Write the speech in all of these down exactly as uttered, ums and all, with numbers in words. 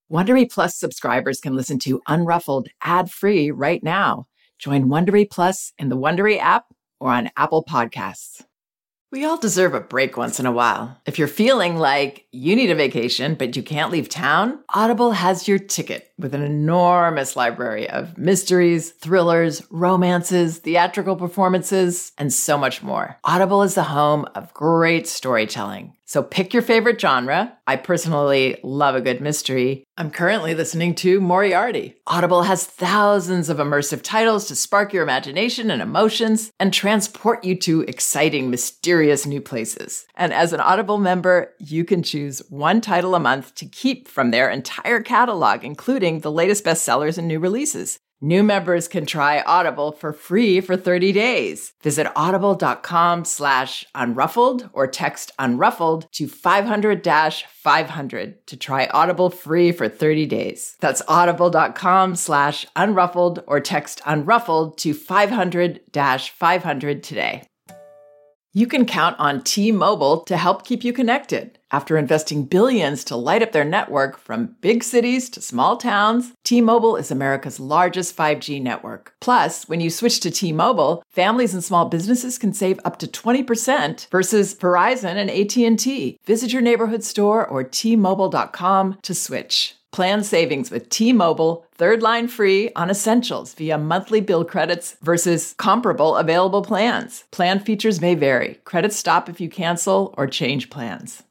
Wondery Plus subscribers can listen to Unruffled ad-free right now. Join Wondery Plus in the Wondery app or on Apple Podcasts. We all deserve a break once in a while. If you're feeling like you need a vacation, but you can't leave town, Audible has your ticket with an enormous library of mysteries, thrillers, romances, theatrical performances, and so much more. Audible is the home of great storytelling. So pick your favorite genre. I personally love a good mystery. I'm currently listening to Moriarty. Audible has thousands of immersive titles to spark your imagination and emotions and transport you to exciting, mysterious new places. And as an Audible member, you can choose one title a month to keep from their entire catalog, including the latest bestsellers and new releases. New members can try Audible for free for thirty days. Visit audible.com slash unruffled or text unruffled to five hundred five hundred to try Audible free for thirty days. That's audible.com slash unruffled or text unruffled to five hundred five hundred today. You can count on T-Mobile to help keep you connected. After investing billions to light up their network from big cities to small towns, T-Mobile is America's largest five G network. Plus, when you switch to T-Mobile, families and small businesses can save up to twenty percent versus Verizon and A T and T. Visit your neighborhood store or T Mobile dot com to switch. Plan savings with T-Mobile, third line free on essentials via monthly bill credits versus comparable available plans. Plan features may vary. Credits stop if you cancel or change plans.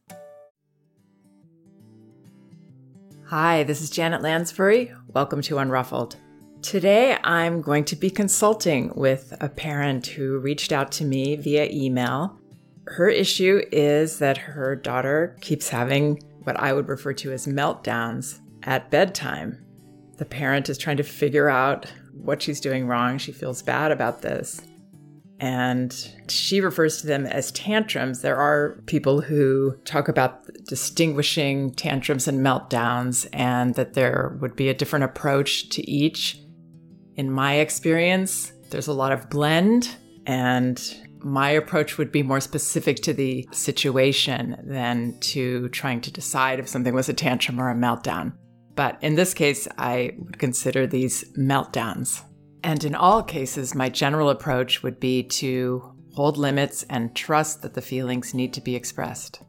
Hi, this is Janet Lansbury. Welcome to Unruffled. Today, I'm going to be consulting with a parent who reached out to me via email. Her issue is that her daughter keeps having what I would refer to as meltdowns at bedtime. The parent is trying to figure out what she's doing wrong. She feels bad about this. And she refers to them as tantrums. There are people who talk about distinguishing tantrums and meltdowns and that there would be a different approach to each. In my experience, there's a lot of blend, and my approach would be more specific to the situation than to trying to decide if something was a tantrum or a meltdown. But in this case, I would consider these meltdowns. And in all cases, my general approach would be to hold limits and trust that the feelings need to be expressed.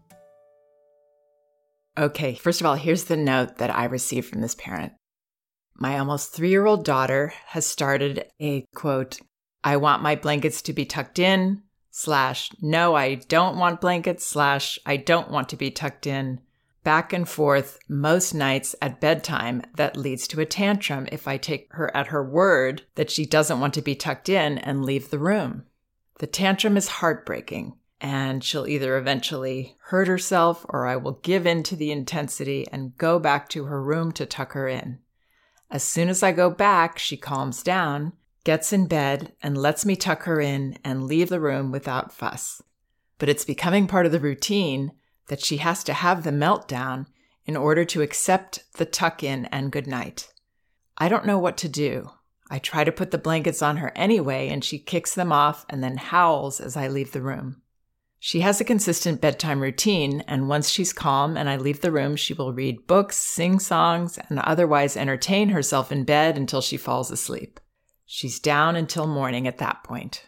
Okay, first of all, here's the note that I received from this parent. My almost three-year-old daughter has started a, quote, I want my blankets to be tucked in, slash, no, I don't want blankets, slash, I don't want to be tucked in, back and forth most nights at bedtime that leads to a tantrum if I take her at her word that she doesn't want to be tucked in and leave the room. The tantrum is heartbreaking, and she'll either eventually hurt herself or I will give in to the intensity and go back to her room to tuck her in. As soon as I go back, she calms down, gets in bed, and lets me tuck her in and leave the room without fuss. But it's becoming part of the routine that she has to have the meltdown in order to accept the tuck-in and goodnight. I don't know what to do. I try to put the blankets on her anyway, and she kicks them off and then howls as I leave the room. She has a consistent bedtime routine, and once she's calm and I leave the room, she will read books, sing songs, and otherwise entertain herself in bed until she falls asleep. She's down until morning at that point.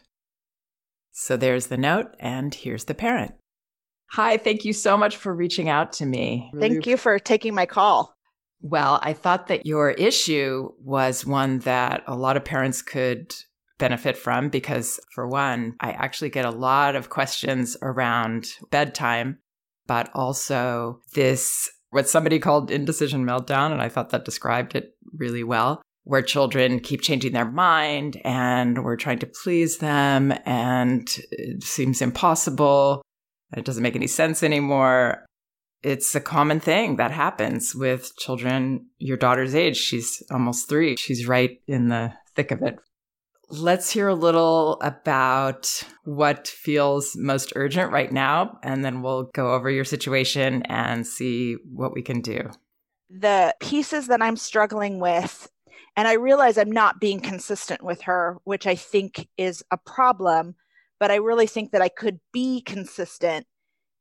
So there's the note, and here's the parent. Hi, thank you so much for reaching out to me. Thank you for taking my call. Well, I thought that your issue was one that a lot of parents could benefit from because, for one, I actually get a lot of questions around bedtime, but also this, what somebody called indecision meltdown, and I thought that described it really well, where children keep changing their mind and we're trying to please them and it seems impossible. It doesn't make any sense anymore. It's a common thing that happens with children your daughter's age. She's almost three. She's right in the thick of it. Let's hear a little about what feels most urgent right now, and then we'll go over your situation and see what we can do. The pieces that I'm struggling with, and I realize I'm not being consistent with her, which I think is a problem, but I really think that I could be consistent,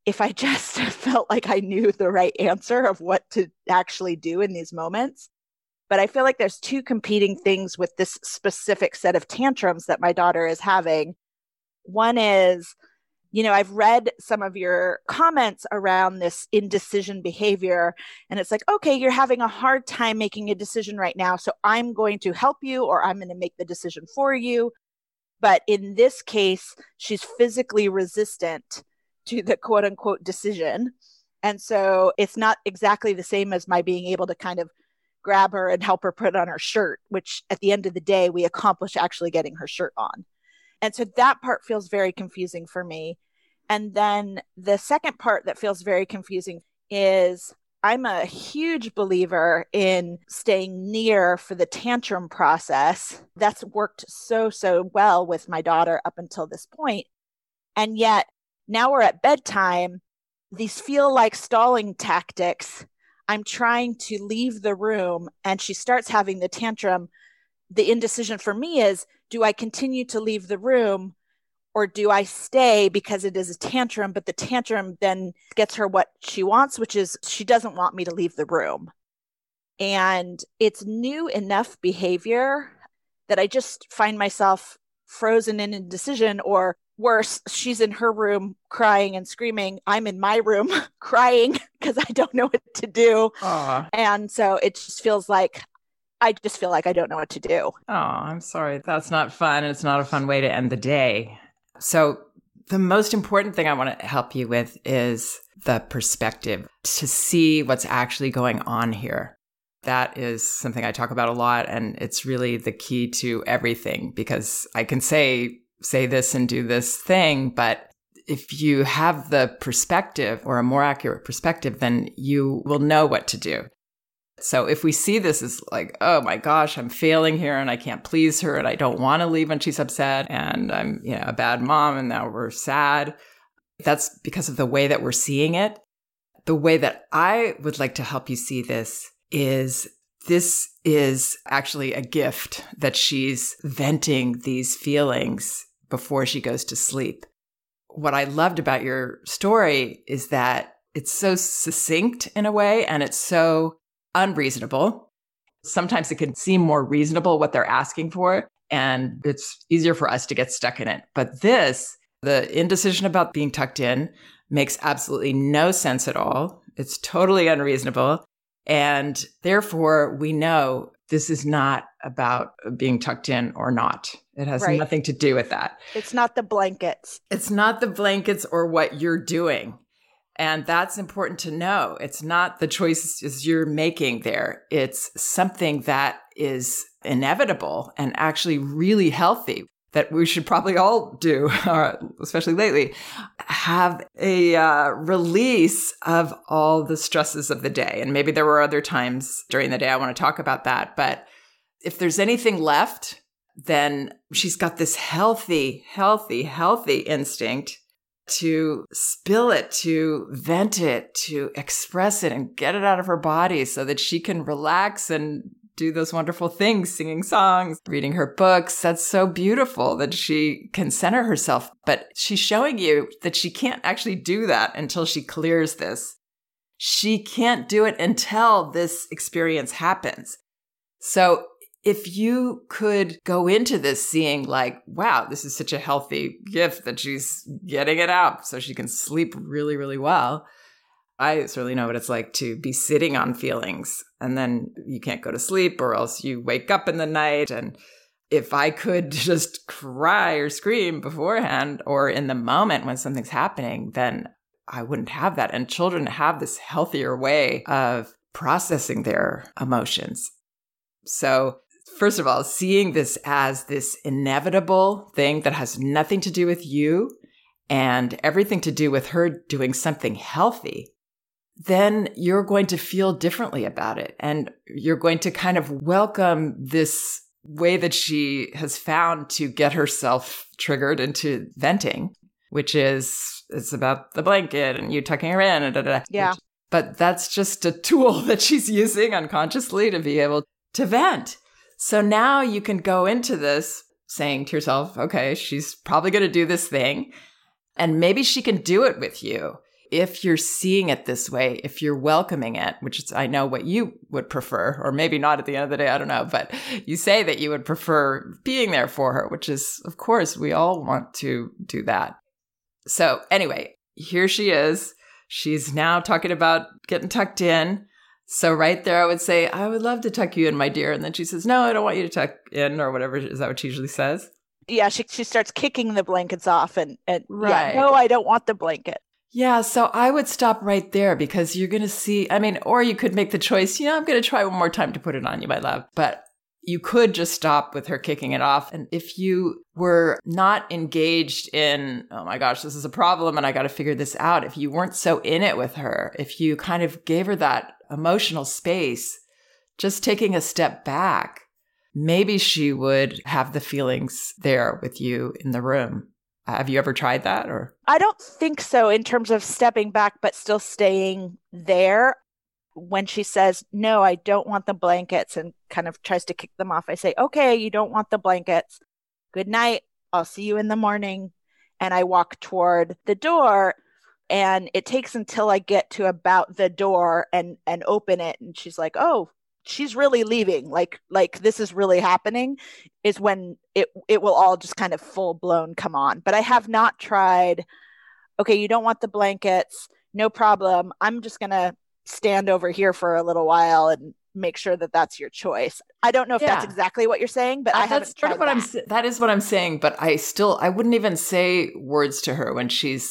if I just felt like I knew the right answer of what to actually do in these moments. But I feel like there's two competing things with this specific set of tantrums that my daughter is having. One is, you know, I've read some of your comments around this indecision behavior, and it's like, okay, you're having a hard time making a decision right now, so I'm going to help you, or I'm going to make the decision for you. But in this case, she's physically resistant to the quote unquote decision. And so it's not exactly the same as my being able to kind of grab her and help her put on her shirt, which at the end of the day, we accomplish actually getting her shirt on. And so that part feels very confusing for me. And then the second part that feels very confusing is I'm a huge believer in staying near for the tantrum process. That's worked so, so well with my daughter up until this point. And yet now we're at bedtime. These feel like stalling tactics. I'm trying to leave the room and she starts having the tantrum. The indecision for me is, do I continue to leave the room or do I stay because it is a tantrum, but the tantrum then gets her what she wants, which is she doesn't want me to leave the room. And it's new enough behavior that I just find myself frozen in indecision, or worse, she's in her room crying and screaming. I'm in my room crying because I don't know what to do. Aww. And so it just feels like, I just feel like I don't know what to do. Oh, I'm sorry. That's not fun. It's not a fun way to end the day. So the most important thing I want to help you with is the perspective, to see what's actually going on here. That is something I talk about a lot, and it's really the key to everything, because I can say, say this and do this thing, but if you have the perspective, or a more accurate perspective, then you will know what to do. So if we see this as like, oh my gosh, I'm failing here and I can't please her and I don't want to leave when she's upset and I'm, you know, a bad mom and now we're sad, that's because of the way that we're seeing it. The way that I would like to help you see this is this is actually a gift that she's venting these feelings before she goes to sleep. What I loved about your story is that it's so succinct in a way, and it's so unreasonable. Sometimes it can seem more reasonable what they're asking for, and it's easier for us to get stuck in it. But this, the indecision about being tucked in, makes absolutely no sense at all. It's totally unreasonable. And therefore, we know this is not about being tucked in or not. It has Right. nothing to do with that. It's not the blankets. It's not the blankets or what you're doing. And that's important to know. It's not the choices you're making there. It's something that is inevitable and actually really healthy that we should probably all do, especially lately, have a uh, release of all the stresses of the day. And maybe there were other times during the day I want to talk about that. But if there's anything left, then she's got this healthy, healthy, healthy instinct to spill it, to vent it, to express it and get it out of her body so that she can relax and do those wonderful things, singing songs, reading her books. That's so beautiful that she can center herself. But she's showing you that she can't actually do that until she clears this. She can't do it until this experience happens. So if you could go into this seeing like, wow, this is such a healthy gift that she's getting it out so she can sleep really, really well. I certainly know what it's like to be sitting on feelings and then you can't go to sleep, or else you wake up in the night. And if I could just cry or scream beforehand or in the moment when something's happening, then I wouldn't have that. And children have this healthier way of processing their emotions. So first of all, seeing this as this inevitable thing that has nothing to do with you and everything to do with her doing something healthy, then you're going to feel differently about it. And you're going to kind of welcome this way that she has found to get herself triggered into venting, which is, it's about the blanket and you tucking her in. And da, da, da, Yeah. which, but that's just a tool that she's using unconsciously to be able to vent. So now you can go into this saying to yourself, okay, she's probably going to do this thing. And maybe she can do it with you. if you're seeing it this way, if you're welcoming it, which is, I know what you would prefer, or maybe not at the end of the day, I don't know, but you say that you would prefer being there for her, which is, of course, we all want to do that. So anyway, here she is. She's now talking about getting tucked in. So right there, I would say, I would love to tuck you in, my dear. And then she says, no, I don't want you to tuck in, or whatever. Is that what she usually says? Yeah, she she starts kicking the blankets off and, and right. yeah, no, I don't want the blanket. Yeah, so I would stop right there because you're going to see, I mean, or you could make the choice, you know, I'm going to try one more time to put it on you, my love. But you could just stop with her kicking it off. And if you were not engaged in, oh my gosh, this is a problem and I got to figure this out. If you weren't so in it with her, if you kind of gave her that emotional space, just taking a step back, maybe she would have the feelings there with you in the room. Have you ever tried that? Or I don't think so in terms of stepping back, but still staying there. When she says, no, I don't want the blankets, and kind of tries to kick them off, I say, okay, you don't want the blankets. Good night. I'll see you in the morning. And I walk toward the door, and it takes until I get to about the door and, and open it. And she's like, oh, she's really leaving. Like, like this is really happening, is when it, it will all just kind of full blown come on. But I have not tried, okay, you don't want the blankets. No problem. I'm just going to stand over here for a little while and make sure that that's your choice. I don't know if yeah. that's exactly what you're saying, but uh, I haven't that's tried sort of what that. I'm, that is what I'm saying, but I still, I wouldn't even say words to her when she's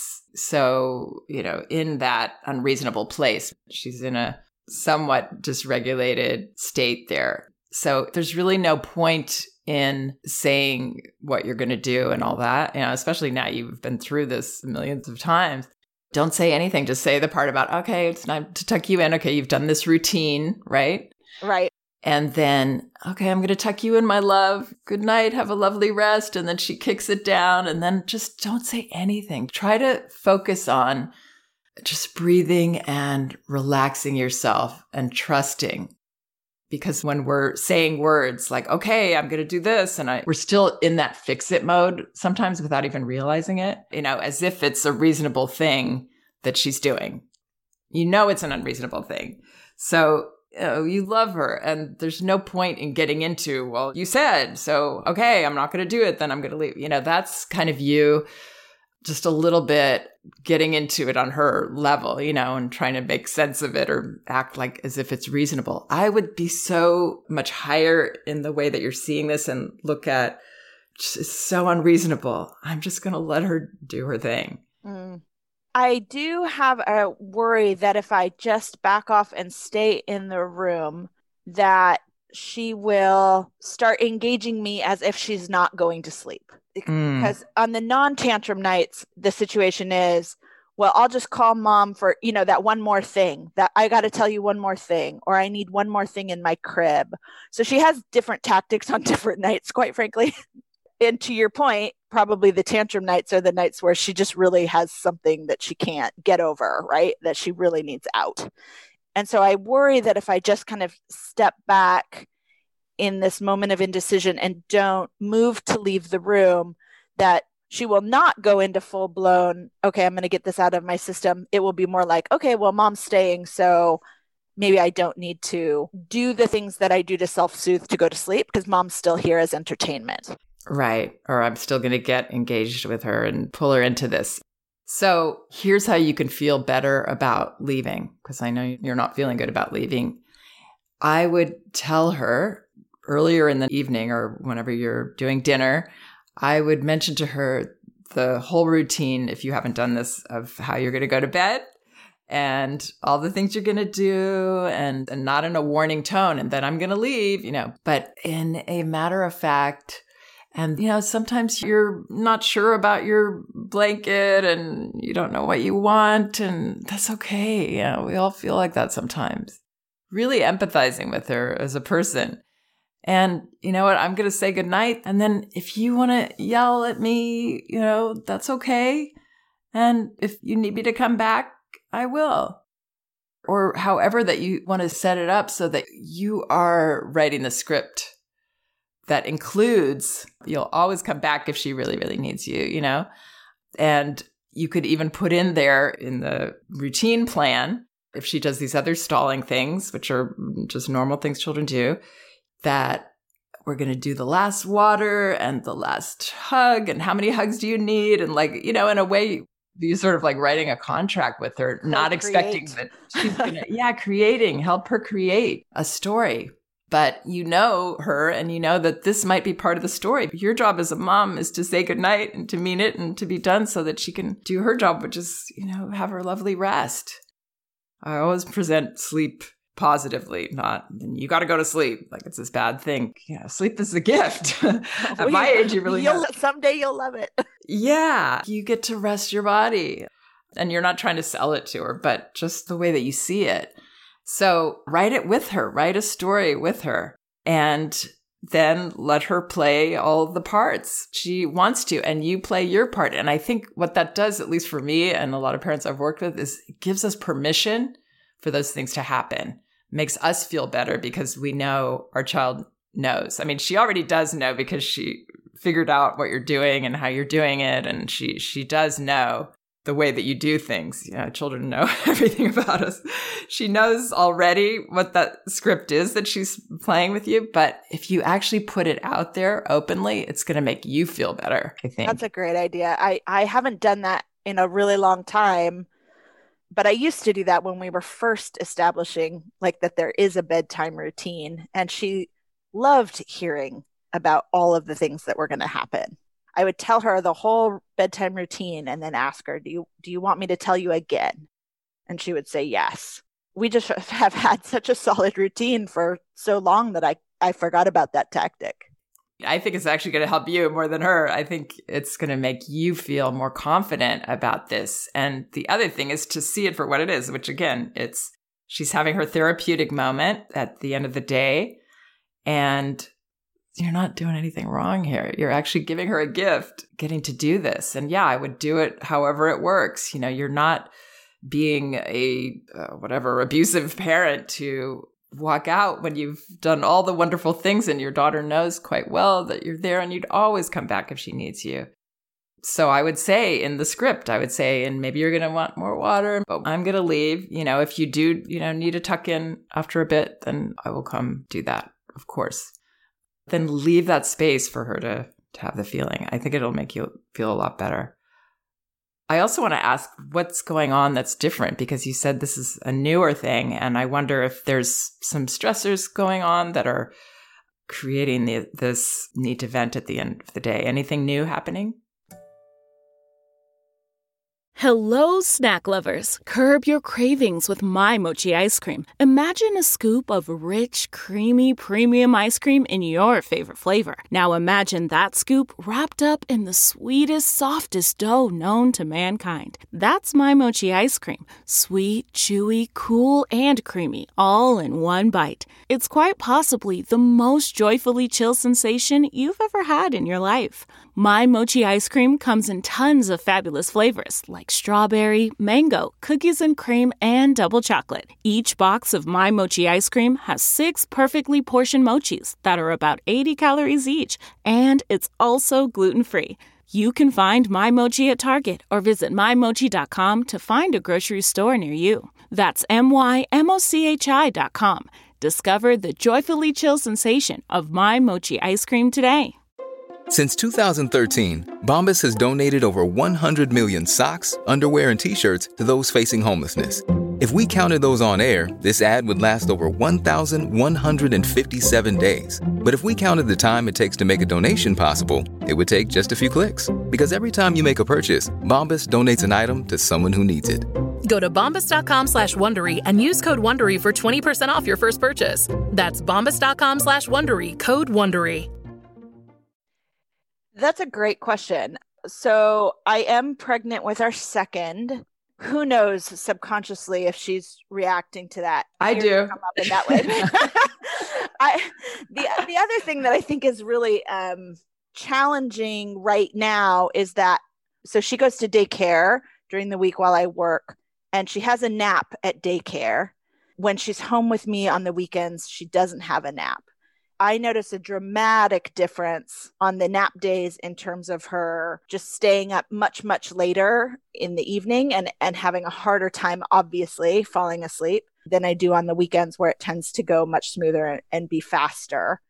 so, you know, in that unreasonable place. She's in a somewhat dysregulated state there. So there's really no point in saying what you're going to do and all that, you know, especially now you've been through this millions of times. Don't say anything. Just say the part about, okay, it's time to tuck you in. Okay, you've done this routine, right? Right. And then, okay, I'm going to tuck you in, my love. Good night. Have a lovely rest. And then she kicks it down. And then just don't say anything. Try to focus on just breathing and relaxing yourself and trusting. Because when we're saying words like, okay, I'm going to do this, and I, we're still in that fix it mode sometimes without even realizing it, you know, as if it's a reasonable thing that she's doing. You know, it's an unreasonable thing. So, you know, you love her, and there's no point in getting into, well, you said, so, okay, I'm not going to do it, then I'm going to leave. You know, that's kind of you just a little bit getting into it on her level, you know, and trying to make sense of it or act like as if it's reasonable. I would be so much higher in the way that you're seeing this and look at, it's so unreasonable. I'm just going to let her do her thing. Mm. I do have a worry that if I just back off and stay in the room, that she will start engaging me as if she's not going to sleep. Mm. Because on the non-tantrum nights, the situation is, well, I'll just call mom for, you know, that one more thing, that I got to tell you one more thing, or I need one more thing in my crib. So she has different tactics on different nights, quite frankly. And to your point, probably the tantrum nights are the nights where she just really has something that she can't get over, right? That she really needs out. And so I worry that if I just kind of step back in this moment of indecision and don't move to leave the room, that she will not go into full blown, okay, I'm going to get this out of my system. It will be more like, okay, well, mom's staying, so maybe I don't need to do the things that I do to self-soothe to go to sleep because mom's still here as entertainment. Right. Or I'm still going to get engaged with her and pull her into this. So here's how you can feel better about leaving, because I know you're not feeling good about leaving. I would tell her earlier in the evening or whenever you're doing dinner, I would mention to her the whole routine, if you haven't done this, of how you're going to go to bed and all the things you're going to do, and, and not in a warning tone, and then I'm going to leave, you know, but in a matter of fact. And, you know, sometimes you're not sure about your blanket and you don't know what you want, and that's okay. You know, we all feel like that sometimes. Really empathizing with her as a person. And you know what? I'm going to say goodnight. And then if you want to yell at me, you know, that's okay. And if you need me to come back, I will. Or however that you want to set it up so that you are writing the script that includes, you'll always come back if she really, really needs you, you know? And You could even put in there in the routine plan, if she does these other stalling things, which are just normal things children do, that we're going to do the last water and the last hug, and how many hugs do you need? And like, you know, in a way, you sort of like writing a contract with her, not expecting that she's going to, yeah, creating, help her create a story. But you know her and you know that this might be part of the story. Your job as a mom is to say goodnight and to mean it and to be done so that she can do her job, which is, you know, have her lovely rest. I always present sleep positively, not you got to go to sleep like it's this bad thing. Yeah, sleep is a gift. At well, my age, you really you'll, have. Someday you'll love it. Yeah, you get to rest your body. And you're not trying to sell it to her, but just the way that you see it. So write it with her, write a story with her, and then let her play all the parts she wants to, and you play your part. And I think what that does, at least for me and a lot of parents I've worked with, is it gives us permission for those things to happen. Makes us feel better because we know our child knows. I mean, she already does know because she figured out what you're doing and how you're doing it. And she she does know the way that you do things. You know, children know everything about us. She knows already what that script is that she's playing with you. But if you actually put it out there openly, it's going to make you feel better, I think. That's a great idea. I, I haven't done that in a really long time, but I used to do that when we were first establishing like that there is a bedtime routine. And she loved hearing about all of the things that were going to happen. I would tell her the whole bedtime routine and then ask her, do you, do you want me to tell you again? And she would say yes. We just have had such a solid routine for so long that I, I forgot about that tactic. I think it's actually going to help you more than her. I think it's going to make you feel more confident about this. And the other thing is to see it for what it is, which again, it's she's having her therapeutic moment at the end of the day. And you're not doing anything wrong here. You're actually giving her a gift, getting to do this. And yeah, I would do it however it works. You know, you're not being a uh, whatever abusive parent to walk out when you've done all the wonderful things and your daughter knows quite well that you're there and you'd always come back if she needs you. So I would say in the script, I would say, and maybe you're going to want more water, but I'm going to leave. You know, if you do, you know, need to tuck in after a bit, then I will come do that, of course. Then leave that space for her to, to have the feeling. I think it'll make you feel a lot better. I also want to ask what's going on that's different, because you said this is a newer thing. And I wonder if there's some stressors going on that are creating the, this need to vent at the end of the day. Anything new happening? Hello, snack lovers. Curb your cravings with My Mochi ice cream. Imagine a scoop of rich, creamy, premium ice cream in your favorite flavor. Now imagine that scoop wrapped up in the sweetest, softest dough known to mankind. That's My Mochi ice cream. Sweet, chewy, cool, and creamy, all in one bite. It's quite possibly the most joyfully chill sensation you've ever had in your life. My Mochi ice cream comes in tons of fabulous flavors like strawberry, mango, cookies and cream, and double chocolate. Each box of My Mochi ice cream has six perfectly portioned mochis that are about eighty calories each, and it's also gluten-free. You can find My Mochi at Target or visit my mochi dot com to find a grocery store near you. That's M Y M O C H I dot com. Discover the joyfully chill sensation of My Mochi ice cream today. Since two thousand thirteen, Bombas has donated over one hundred million socks, underwear, and T-shirts to those facing homelessness. If we counted those on air, this ad would last over one thousand one hundred fifty-seven days. But if we counted the time it takes to make a donation possible, it would take just a few clicks. Because every time you make a purchase, Bombas donates an item to someone who needs it. Go to bombas dot com slash Wondery and use code WONDERY for twenty percent off your first purchase. That's bombas dot com slash Wondery, code WONDERY. That's a great question. So I am pregnant with our second. Who knows subconsciously if she's reacting to that? I do. Come up in that way. I, the, the other thing that I think is really um, challenging right now is that, so she goes to daycare during the week while I work, and she has a nap at daycare. When she's home with me on the weekends, she doesn't have a nap. I notice a dramatic difference on the nap days in terms of her just staying up much, much later in the evening and, and having a harder time, obviously, falling asleep than I do on the weekends, where it tends to go much smoother and be faster.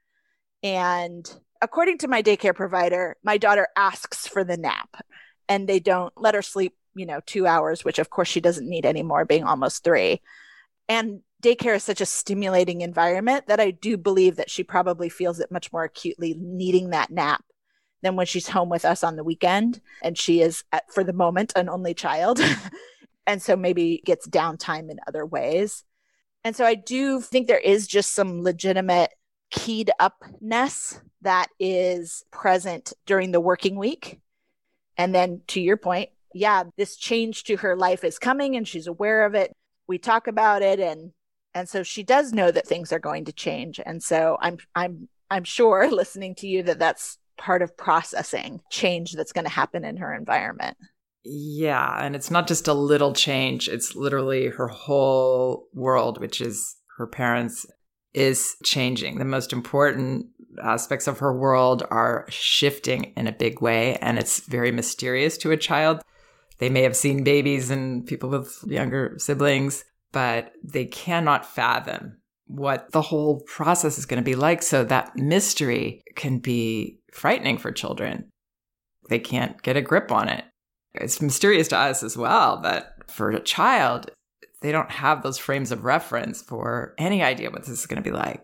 And according to my daycare provider, my daughter asks for the nap and they don't let her sleep, you know, two hours, which of course she doesn't need anymore, being almost three. And daycare is such a stimulating environment that I do believe that she probably feels it much more acutely needing that nap than when she's home with us on the weekend. And she is, at, for the moment, an only child. And so maybe gets downtime in other ways. And so I do think there is just some legitimate keyed upness that is present during the working week. And then to your point, yeah, this change to her life is coming and she's aware of it. We talk about it, and and so she does know that things are going to change. And so I'm I'm I'm sure, listening to you, that that's part of processing change that's going to happen in her environment. Yeah, and it's not just a little change. It's literally her whole world, which is her parents, is changing. The most important aspects of her world are shifting in a big way, and it's very mysterious to a child. They may have seen babies and people with younger siblings, but they cannot fathom what the whole process is going to be like. So that mystery can be frightening for children. They can't get a grip on it. It's mysterious to us as well, that for a child, they don't have those frames of reference for any idea what this is going to be like.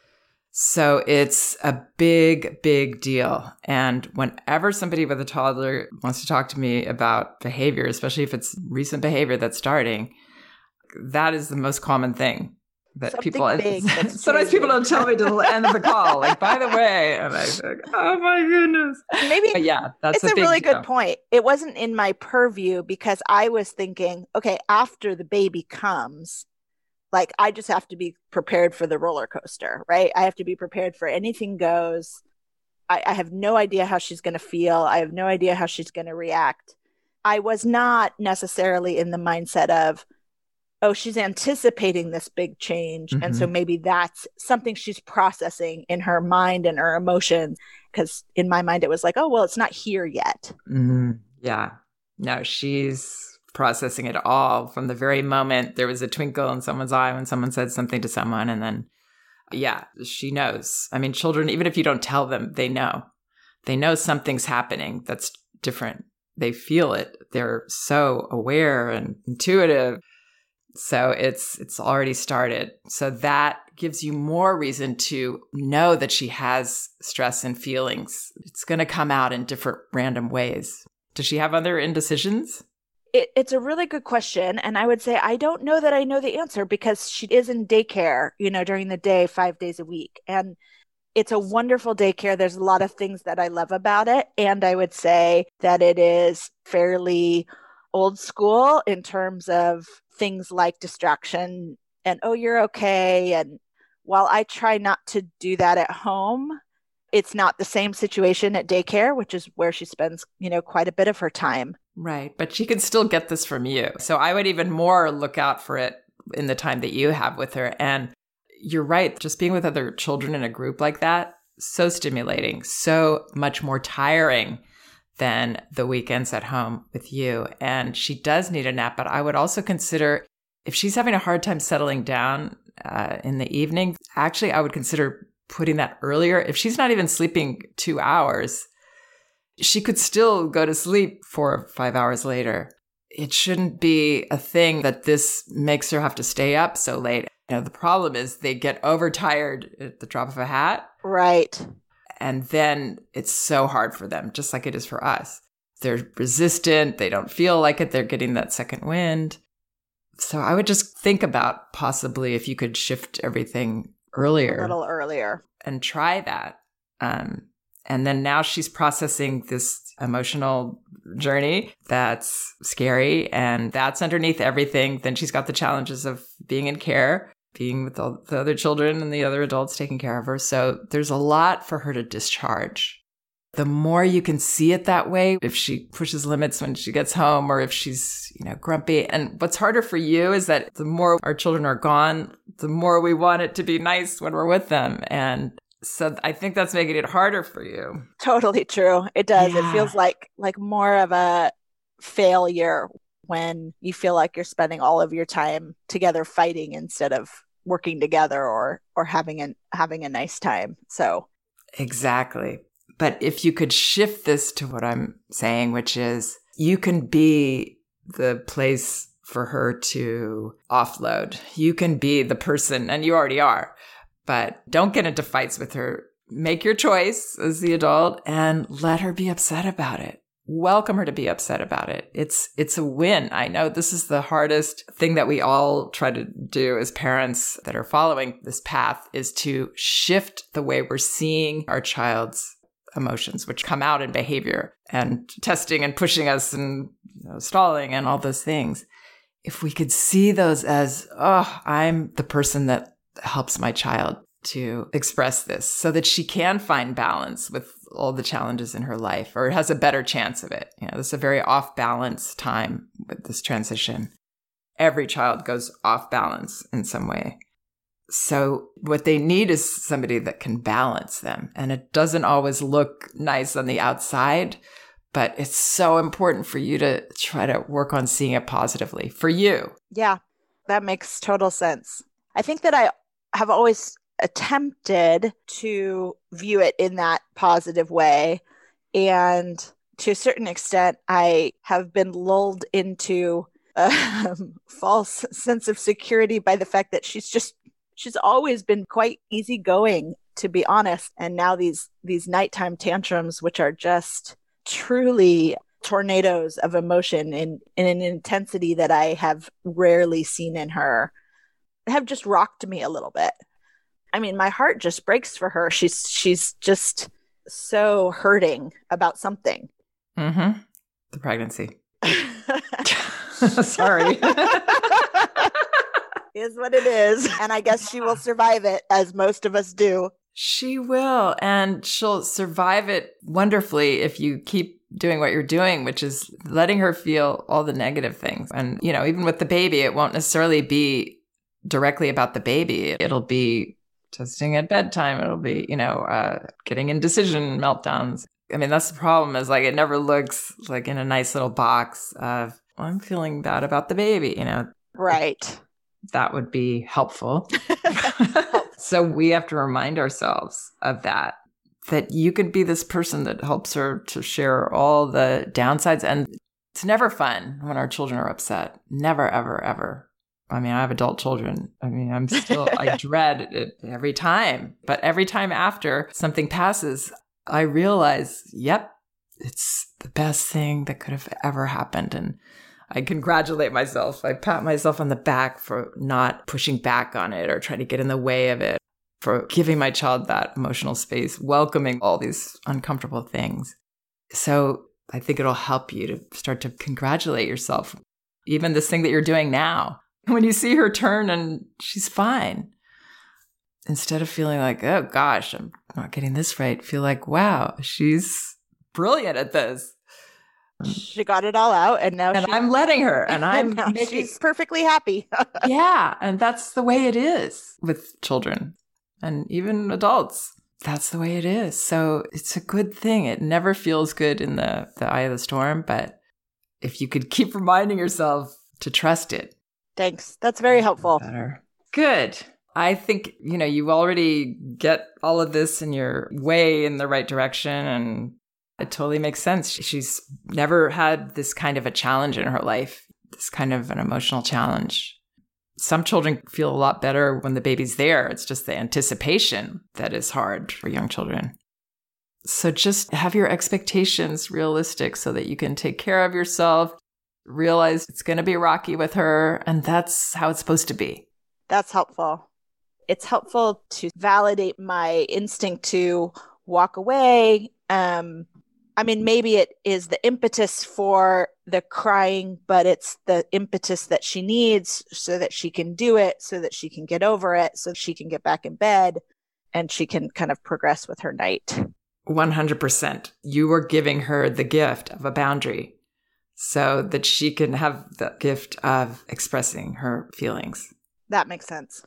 So it's a big, big deal. And whenever somebody with a toddler wants to talk to me about behavior, especially if it's recent behavior that's starting, that is the most common thing that Something people, big sometimes people don't tell me to the end of the call, like, by the way, and I think, oh my goodness. Maybe but yeah, that's it's a, a big really deal. good point. It wasn't in my purview because I was thinking, okay, after the baby comes, like, I just have to be prepared for the roller coaster, right? I have to be prepared for anything goes. I, I have no idea how she's going to feel. I have no idea how she's going to react. I was not necessarily in the mindset of, oh, she's anticipating this big change. Mm-hmm. And so maybe that's something she's processing in her mind and her emotions. Because in my mind, it was like, oh, well, it's not here yet. Mm-hmm. Yeah. No, she's processing it all from the very moment there was a twinkle in someone's eye when someone said something to someone. And then, yeah, she knows. I mean, children, even if you don't tell them, they know. They know something's happening that's different. They feel it. They're so aware and intuitive. So it's it's already started. So that gives you more reason to know that she has stress and feelings. It's going to come out in different random ways. Does she have other indecisions? It, it's a really good question. And I would say I don't know that I know the answer because she is in daycare, you know, during the day, five days a week. And it's a wonderful daycare. There's a lot of things that I love about it. And I would say that it is fairly old school in terms of things like distraction and, oh, you're okay. And while I try not to do that at home, it's not the same situation at daycare, which is where she spends, you know, quite a bit of her time. Right. But she can still get this from you. So I would even more look out for it in the time that you have with her. And you're right. Just being with other children in a group like that, so stimulating, so much more tiring than the weekends at home with you. And she does need a nap. But I would also consider if she's having a hard time settling down uh, in the evening, actually, I would consider putting that earlier. If she's not even sleeping two hours, she could still go to sleep four or five hours later. It shouldn't be a thing that this makes her have to stay up so late. You know, the problem is they get overtired at the drop of a hat. Right. And then it's so hard for them, just like it is for us. They're resistant. They don't feel like it. They're getting that second wind. So I would just think about possibly if you could shift everything earlier. A little earlier. And try that. Um, and then now she's processing this emotional journey that's scary, and that's underneath everything. Then she's got the challenges of being in care, being with all the other children and the other adults taking care of her. So there's a lot for her to discharge. The more you can see it that way, if she pushes limits when she gets home or if she's, you know, grumpy. And what's harder for you is that the more our children are gone, the more we want it to be nice when we're with them. And So I think that's making it harder for you. Totally true. It does. Yeah. It feels like like more of a failure when you feel like you're spending all of your time together fighting instead of working together or or having an having a nice time. So exactly. But if you could shift this to what I'm saying, which is you can be the place for her to offload. You can be the person, and you already are, but don't get into fights with her. Make your choice as the adult and let her be upset about it. Welcome her to be upset about it. It's it's a win. I know this is the hardest thing that we all try to do as parents that are following this path, is to shift the way we're seeing our child's emotions, which come out in behavior and testing and pushing us and, you know, stalling and all those things. If we could see those as, oh, I'm the person that helps my child to express this so that she can find balance with all the challenges in her life, or has a better chance of it. You know, this is a very off balance time with this transition. Every child goes off balance in some way. So what they need is somebody that can balance them. And it doesn't always look nice on the outside, but it's so important for you to try to work on seeing it positively for you. yeah, that makes total sense. I think that I have always attempted to view it in that positive way. And to a certain extent, I have been lulled into a false sense of security by the fact that she's just She's always been quite easygoing, to be honest. And now these these nighttime tantrums, which are just truly tornadoes of emotion in, in an intensity that I have rarely seen in her, have just rocked me a little bit. I mean, my heart just breaks for her. She's she's just so hurting about something. Mm-hmm. The pregnancy. Sorry. Is what it is. And I guess she will survive it, as most of us do. She will. And she'll survive it wonderfully if you keep doing what you're doing, which is letting her feel all the negative things. And, you know, even with the baby, it won't necessarily be directly about the baby. It'll be testing at bedtime. It'll be, you know, uh, getting indecision meltdowns. I mean, that's the problem, is like it never looks like in a nice little box of, well, I'm feeling bad about the baby, you know. Right. That would be helpful. So we have to remind ourselves of that, that you could be this person that helps her to share all the downsides. And it's never fun when our children are upset. Never, ever, ever. I mean, I have adult children. I mean, I'm still, I dread it every time. But every time after something passes, I realize, yep, it's the best thing that could have ever happened. And I congratulate myself. I pat myself on the back for not pushing back on it or trying to get in the way of it, for giving my child that emotional space, welcoming all these uncomfortable things. So I think it'll help you to start to congratulate yourself. Even this thing that you're doing now, when you see her turn and she's fine, instead of feeling like, oh gosh, I'm not getting this right, feel like, wow, she's brilliant at this. She got it all out, and now and I'm letting her, and I'm now making, she's perfectly happy. yeah, and that's the way it is with children and even adults. That's the way it is. So it's a good thing. It never feels good in the, the eye of the storm, but if you could keep reminding yourself to trust it. Thanks. That's very helpful. Better. Good. I think, you know, you already get all of this in your way in the right direction, and it totally makes sense. She's never had this kind of a challenge in her life, this kind of an emotional challenge. Some children feel a lot better when the baby's there. It's just the anticipation that is hard for young children. So just have your expectations realistic so that you can take care of yourself, realize it's going to be rocky with her, and that's how it's supposed to be. That's helpful. It's helpful to validate my instinct to walk away. Um, I mean, maybe it is the impetus for the crying, but it's the impetus that she needs so that she can do it, so that she can get over it, so she can get back in bed and she can kind of progress with her night. one hundred percent. You are giving her the gift of a boundary so that she can have the gift of expressing her feelings. That makes sense.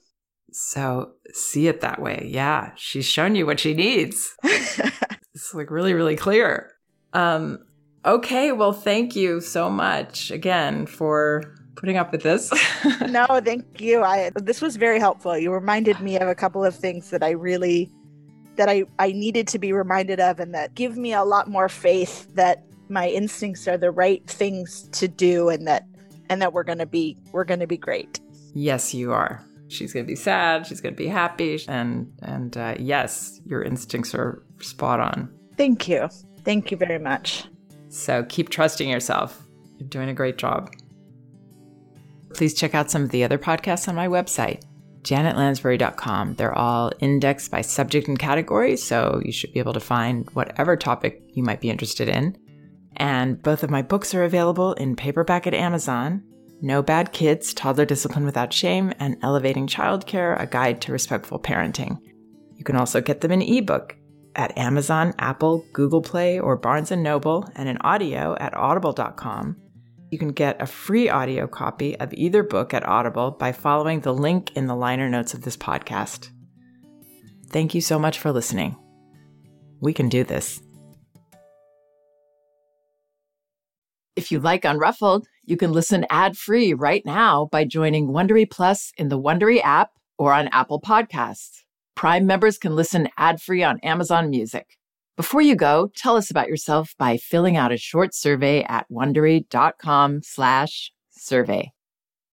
So see it that way. Yeah, she's shown you what she needs. It's like really, really clear. Um, okay, well, thank you so much again for putting up with this. No, thank you. I this was very helpful. You reminded me of a couple of things that I really that I, I needed to be reminded of, and that give me a lot more faith that my instincts are the right things to do, and that and that we're gonna be we're gonna be great. Yes, you are. She's gonna be sad, she's gonna be happy, and and uh, yes, your instincts are spot on. Thank you. Thank you very much. So keep trusting yourself. You're doing a great job. Please check out some of the other podcasts on my website, janet lansbury dot com. They're all indexed by subject and category, so you should be able to find whatever topic you might be interested in. And both of my books are available in paperback at Amazon: No Bad Kids, Toddler Discipline Without Shame, and Elevating Childcare, A Guide to Respectful Parenting. You can also get them in ebook at Amazon, Apple, Google Play, or Barnes and Noble, and in audio at audible dot com. You can get a free audio copy of either book at Audible by following the link in the liner notes of this podcast. Thank you so much for listening. We can do this. If you like Unruffled, you can listen ad-free right now by joining Wondery Plus in the Wondery app or on Apple Podcasts. Prime members can listen ad-free on Amazon Music. Before you go, tell us about yourself by filling out a short survey at wondery dot com slash survey.